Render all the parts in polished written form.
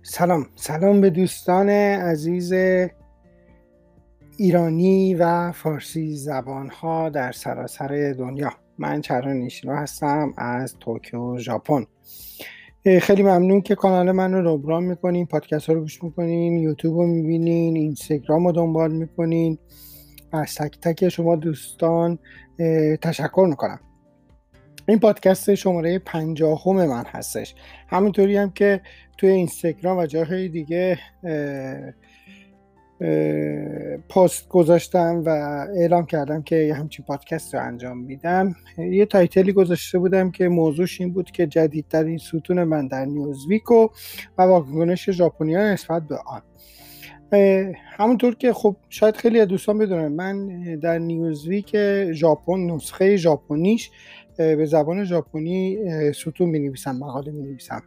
سلام به دوستان عزیز ایرانی و فارسی زبان ها در سراسر دنیا. من چرا نیشینا هستم از توکیو، ژاپن. خیلی ممنون که کانال من رو ربران میکنین، پادکست ها رو گوش میکنین، یوتیوب رو میبینین، اینستاگرام رو دنبال میکنین. از تک تک شما دوستان تشکر میکنم. این پادکست شماره 50 من هستش. همونطوری هم که توی اینستاگرام و جاهای دیگه پست گذاشتم و اعلام کردم که همچین پادکست رو انجام میدم. یه تایتلی گذاشته بودم که موضوعش این بود که جدیدترین ستون من در نیوزویک و واکنش ژاپنی‌ها نسبت به آن. همونطور که خب شاید خیلی از دوستان بدونن، من در نیوزویک ژاپن نسخه ژاپنیش به زبان ژاپنی ستون می‌نویسم، مقاله می‌نویسم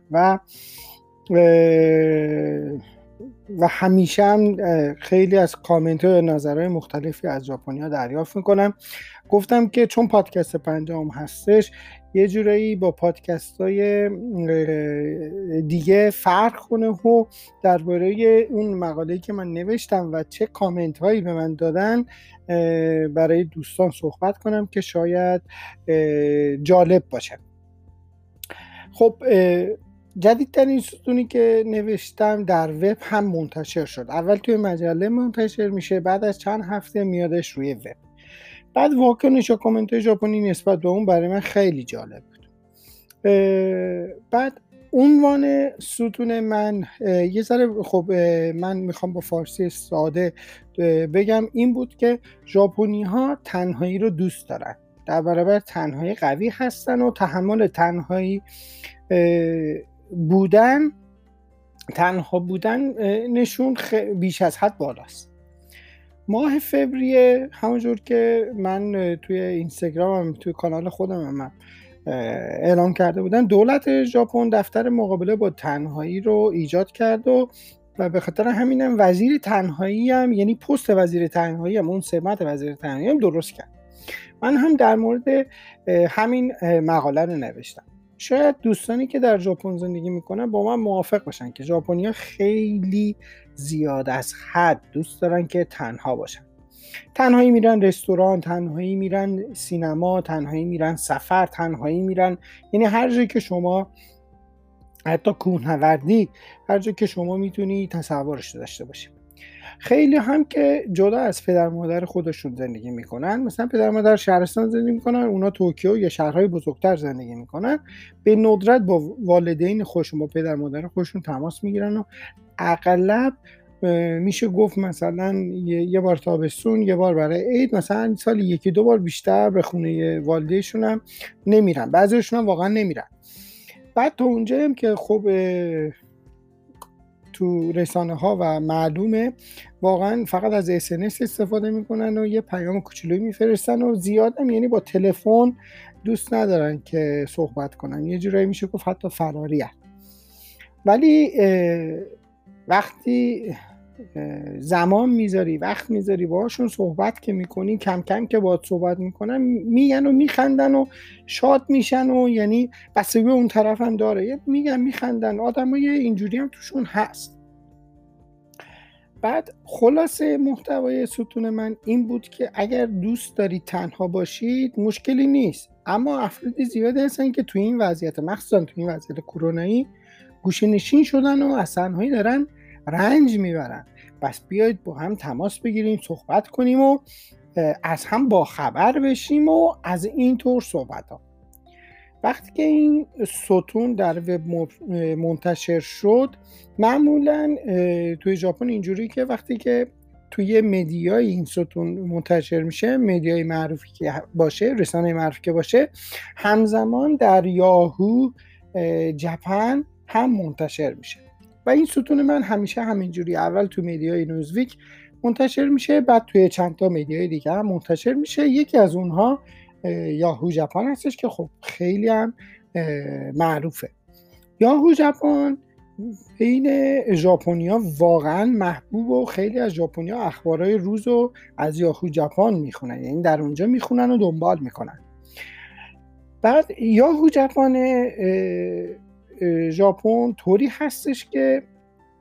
و همیشه هم خیلی از کامنت‌ها و نظرهای مختلفی از ژاپنی‌ها دریافت می‌کنم. گفتم که چون پادکست 50 هستش، یه جورایی با پادکست‌های دیگه فرق کنه و درباره اون مقاله‌ای که من نوشتم و چه کامنت‌هایی به من دادن برای دوستان صحبت کنم که شاید جالب باشه. خب جدیدترین ستونی که نوشتم در وب هم منتشر شد. اول توی مجله منتشر میشه، بعد از چند هفته میادش روی وب. بعد واکنش و کامنت ژاپنی نسبت به اون برای من خیلی جالب بود. بعد عنوان ستون من یه ذره خب من میخوام با فارسی ساده بگم این بود که ژاپنی‌ها تنهایی رو دوست دارن، در برابر تنهایی قوی هستن و تحمل تنهایی تنها بودن نشون بیش از حد بالاست. ماه فوریه، همونجور که من توی اینستاگرامم توی کانال خودم اعلام کرده بودم، دولت ژاپن دفتر مقابله با تنهایی رو ایجاد کرد و به خاطر همینم وزیر تنهایی هم، یعنی پست وزیر تنهایی هم، اون سمت وزیر تنهایی هم درست کرد. من هم در مورد همین مقاله رو نوشتم. شاید دوستانی که در ژاپن زندگی میکنن با من موافق باشن که ژاپنی‌ها خیلی زیاد از حد دوست دارن که تنها باشن. تنهایی میرن رستوران، تنهایی میرن سینما، تنهایی میرن سفر، تنهایی میرن، یعنی هر جایی که شما، حتی کوهنوردی، هر جایی که شما میتونی تصورش داشته باشی. خیلی هم که جدا از پدر مادر خودشون زندگی میکنن، مثلا پدر مادر شهرستان زندگی میکنن، اونا توکیو یا شهرهای بزرگتر زندگی میکنن، به ندرت با والدین خودشون، با پدر مادر خودشون تماس میگیرن و اغلب میشه گفت مثلا یه بار تابستون، یه بار برای عید، مثلا سالی یکی دو بار بیشتر به خونه والدینشون هم نمیرن. بعضیشون هم واقعا نمیرن. بعد تا اونجا هم که خب تو رسانه ها و معلومه واقعا فقط از SNS استفاده میکنن و یه پیام کوچولویی میفرستن و زیادم، یعنی با تلفن دوست ندارن که صحبت کنن. یه جورایی میشه گفت حتی فراریه. ولی وقتی زمان میذاری، وقت میذاری باهاشون صحبت که میکنی، کم کم که باهات صحبت میکنن، میگن و میخندن و شاد میشن و یعنی بستگی به اون طرف هم داره، میگن میخندن. آدمای اینجوری هم توشون هست. بعد خلاصه محتوای ستون من این بود که اگر دوست داری تنها باشید مشکلی نیست، اما افراد زیادی هستن که توی این وضعیت، مخصوصا توی این وضعیت کرونایی، گوشه نشین شدن و از تنهایی دارن رنج میبرن. پس بیایید با هم تماس بگیریم، صحبت کنیم و از هم با خبر بشیم و از این طور صحبت ها. وقتی که این ستون در وب منتشر شد، معمولا توی ژاپن اینجوری که وقتی که توی مدیای این ستون منتشر میشه، مدیای معروفی که باشه، رسانه معروفی که باشه، همزمان در یاهو ژاپن هم منتشر میشه. و این ستون من همیشه همینجوری، اول تو مدیای نیوزویک منتشر میشه، بعد توی چند تا مدیای دیگه هم منتشر میشه. یکی از اونها یاهو ژاپن هستش که خب خیلی هم معروفه. یاهو ژاپن بین ژاپنی‌ها واقعا محبوب و خیلی از ژاپنی‌ها اخبارهای روز رو از یاهو ژاپن میخونن، یعنی در اونجا میخونن و دنبال میکنن. بعد یاهو ژاپن طوری هستش که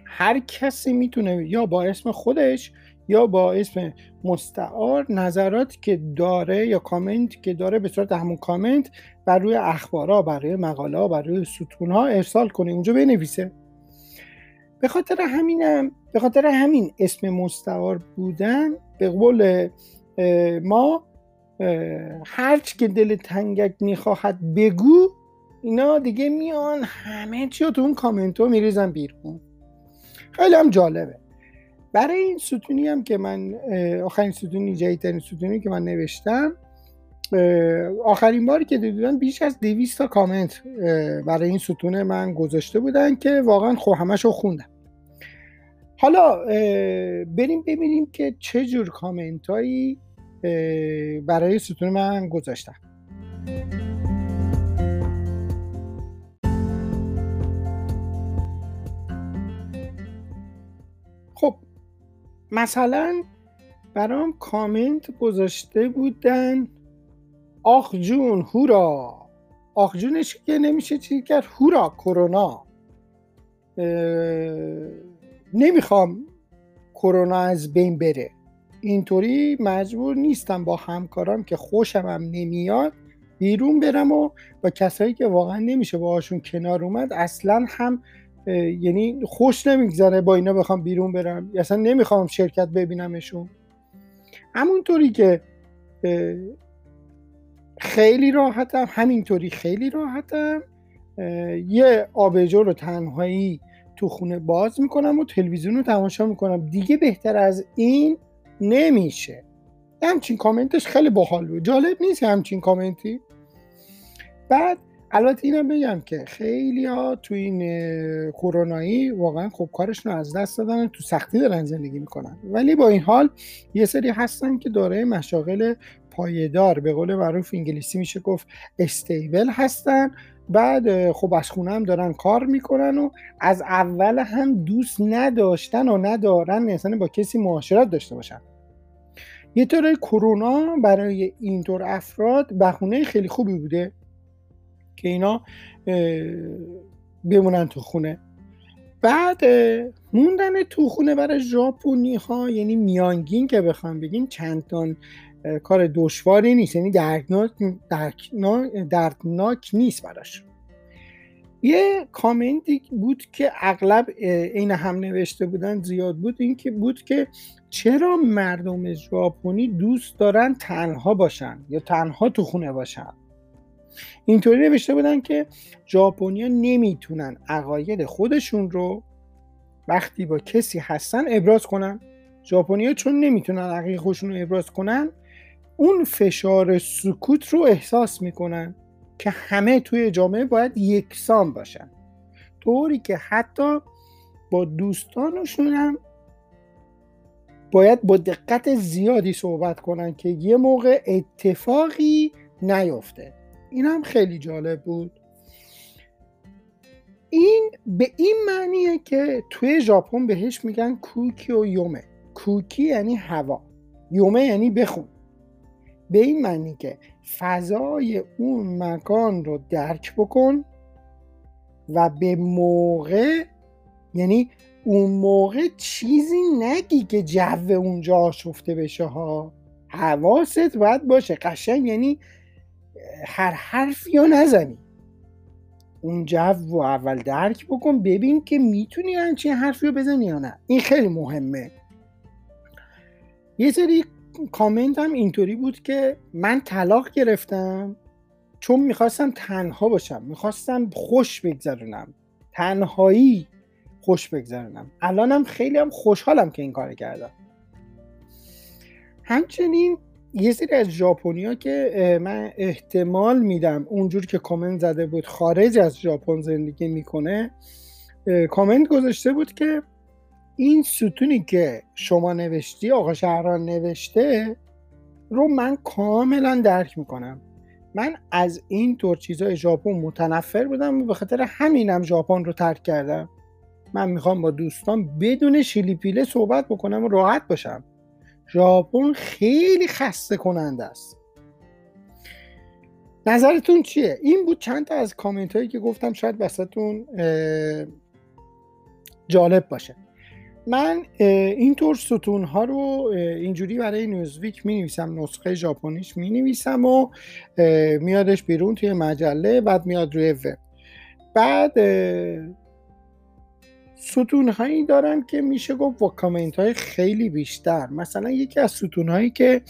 هر کسی میتونه یا با اسم خودش یا با اسم مستعار نظراتی که داره یا کامنت که داره به صورت همون کامنت بر روی اخبارها، بر روی مقاله‌ها، بر روی ستون‌ها ارسال کنه، اونجا بنویسه. به خاطر همین اسم مستعار بودن به قول ما هرچی که دل تنگک میخواهد بگو، اینا دیگه میان همه چی رو تو اون کامنت ها میریزن بیرون. خیلی هم جالبه. برای این ستونی هم که من آخرین ستونی، جدیدترین ستونی که من نوشتم، آخرین باری که دیدم بیش از 200 تا کامنت برای این ستون من گذاشته بودن که واقعا همه‌شو خوندم. حالا بریم ببینیم که چه جور کامنت هایی برای ستون من گذاشتم. خب مثلا برام کامنت گذاشته بودن آخ جون هورا. آخ جونش که نمیشه چی کرد، هورا کرونا. نمیخوام کرونا از بین بره، اینطوری مجبور نیستم با همکارام که خوشم هم نمیاد بیرون برم و با کسایی که واقعا نمیشه باهاشون کنار اومد اصلا هم یعنی خوش نمیگذره با اینا بخوام بیرون برم، اصلا نمیخوام شرکت ببینمشون. همونطوری که خیلی راحتم، همینطوری خیلی راحتم یه آبجو رو تنهایی تو خونه باز میکنم و تلویزیون رو تماشا میکنم. دیگه بهتر از این نمیشه. همچین کامنتش خیلی باحال بود. جالب نیست همچین کامنتی؟ بعد البته اینم بگم که خیلی ها تو این کرونایی واقعا خب کارشون از دست دادن، تو سختی دارن زندگی میکنن، ولی با این حال یه سری هستن که دارای مشاغل پایدار، به قول معروف انگلیسی میشه گفت استیبل هستن. بعد خب از خونه هم دارن کار میکنن و از اول هم دوست نداشتن و ندارن اصلا با کسی معاشرت داشته باشن. یه طور کرونا برای اینطور افراد بهونه خیلی خوبی بوده که اینا بمونن تو خونه. بعد موندن تو خونه برای ژاپنی ها یعنی میانگین که بخوام بگیم چندان کار دشواری نیست، یعنی دردناک نیست براش. یه کامنتی بود که اغلب این هم نوشته بودن زیاد بود، این که بود که چرا مردم ژاپنی دوست دارن تنها باشن یا تنها تو خونه باشن. اینطوری نوشته بودن که ژاپنیا نمیتونن عقاید خودشون رو وقتی با کسی هستن ابراز کنن. ژاپنیا چون نمیتونن عقاید خودشون رو ابراز کنن، اون فشار سکوت رو احساس میکنن که همه توی جامعه باید یکسان باشن، طوری که حتی با دوستانشون هم باید با دقت زیادی صحبت کنن که یه موقع اتفاقی نیفته. این هم خیلی جالب بود. این به این معنیه که توی ژاپن بهش میگن کوکی و یومه. کوکی یعنی هوا، یومه یعنی بخون. به این معنی که فضای اون مکان رو درک بکن و به موقع، یعنی اون موقع چیزی نگی که جو اونجا آشفته بشه ها. حواست باید باشه قشنگ، یعنی هر حرفی رو نزنی، اون جو رو اول درک بکن ببین که میتونی همچین حرفی رو بزنی یا نه. این خیلی مهمه. یه سری کامنت هم اینطوری بود که من طلاق گرفتم چون میخواستم تنها باشم، میخواستم خوش بگذرونم، تنهایی خوش بگذرونم. الانم خیلی هم خوشحالم که این کار کردم. همچنین یه سری از ژاپنیا که من احتمال میدم اونجور که کامنت زده بود خارج از ژاپن زندگی میکنه، کامنت گذاشته بود که این ستونی که شما نوشتی، آقا شهران نوشته رو من کاملا درک میکنم. من از این طور چیزای ژاپن متنفر بودم و به خاطر همینم ژاپن رو ترک کردم. من میخوام با دوستان بدون شیلی پیله صحبت بکنم و راحت باشم. ژاپن خیلی خسته کننده است. نظرتون چیه؟ این بود چند تا از کامنت هایی که گفتم شاید وسطون جالب باشه. من اینطور ستون‌ها رو اینجوری برای نیوزویک می‌نویسم، نسخه ژاپنیش می‌نویسم و میادش بیرون توی مجله، بعد میاد روی وب. بعد ستون‌هایی دارن که میشه گفت با کامنت‌های خیلی بیشتر. مثلا یکی از ستون‌هایی که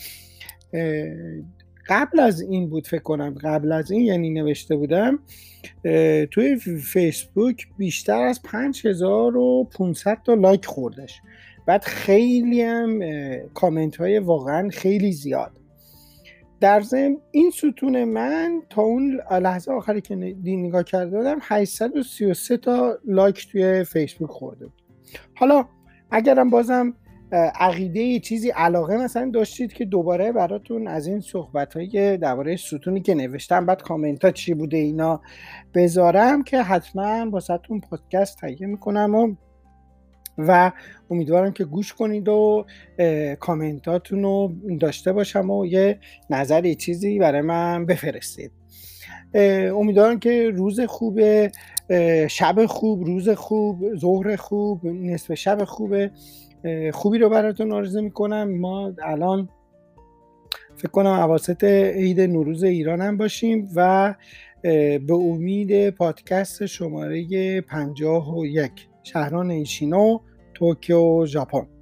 قبل از این بود، فکر کنم قبل از این یعنی نوشته بودم، توی فیسبوک بیشتر از 5500 تا لایک خوردش. بعد خیلی هم کامنت های واقعا خیلی زیاد. در ضمن این ستون من تا اون لحظه آخری که نگاه کرده بودم 833 تا لایک توی فیسبوک خورده بود. حالا اگرم بازم عقیده چیزی علاقه مثلا داشتید که دوباره براتون از این صحبت‌های درباره ستونی که نوشتم بعد کامنت ها چی بوده اینا بذارم، که حتما واسهتون پادکست تهیه میکنم و امیدوارم که گوش کنید و کامنتاتون رو داشته باشم و یه نظری چیزی برای من بفرستید. امیدوارم که روز خوب، شب خوب، روز خوب، ظهر خوب، نصف شب خوبی رو براتون آرزو میکنم. ما الان فکر کنم اواسط عید نوروز ایران هم باشیم و به امید پادکست شماره 51 شهران ایشینو، توکیو، ژاپن.